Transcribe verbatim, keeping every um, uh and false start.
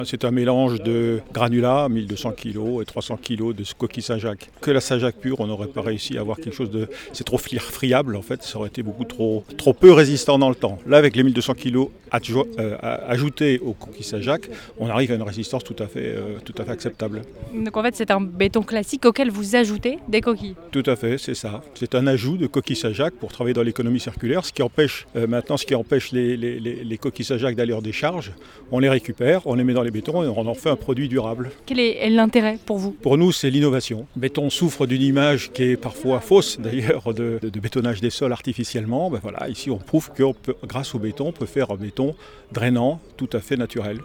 C'est un mélange de granulats, mille deux cents kilos et trois cents kilos de coquille Saint-Jacques. Que la Saint-Jacques pure, on n'aurait pas réussi à avoir quelque chose de... C'est trop friable en fait, ça aurait été beaucoup trop, trop peu résistant dans le temps. Là, avec les mille deux cents kilos adjo- euh, ajoutés aux coquilles Saint-Jacques, on arrive à une résistance tout à fait, euh, tout à fait acceptable. Donc en fait, c'est un béton classique auquel vous ajoutez des coquilles. Tout à fait, c'est ça. C'est un ajout de coquilles Saint-Jacques pour travailler dans l'économie circulaire, ce qui empêche euh, maintenant, ce qui empêche les, les, les, les coquilles Saint-Jacques d'aller en décharge. On les récupère, on les met dans les bétons et on en fait un produit durable. Quel est l'intérêt pour vous ? Pour nous, c'est l'innovation. Le béton souffre d'une image qui est parfois fausse, d'ailleurs, de, de, de bétonnage des sols artificiellement. Ben voilà, ici, on prouve que grâce au béton, on peut faire un béton drainant, tout à fait naturel.